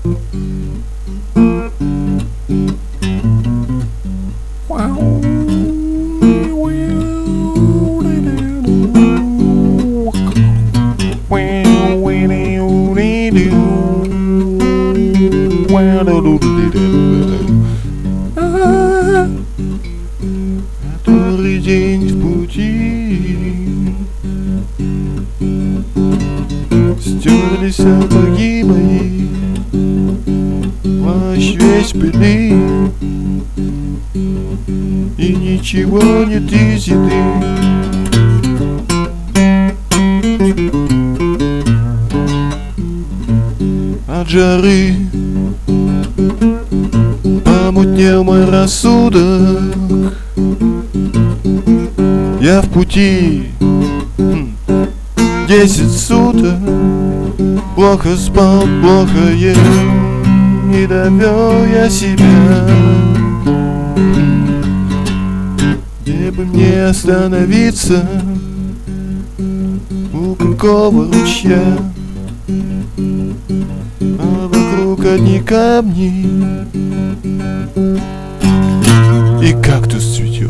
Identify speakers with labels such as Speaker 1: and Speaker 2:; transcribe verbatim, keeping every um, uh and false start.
Speaker 1: Который день в пути, стерлись сапоги мои, плащ весь в пыли, и ничего нет из еды. От жары помутнел мой рассудок. Я в пути хм, десять суток. Плохо спал, плохо ел, не довел я себя. Где бы мне остановиться, у какого ручья, а вокруг одни камни, и кактус цветет.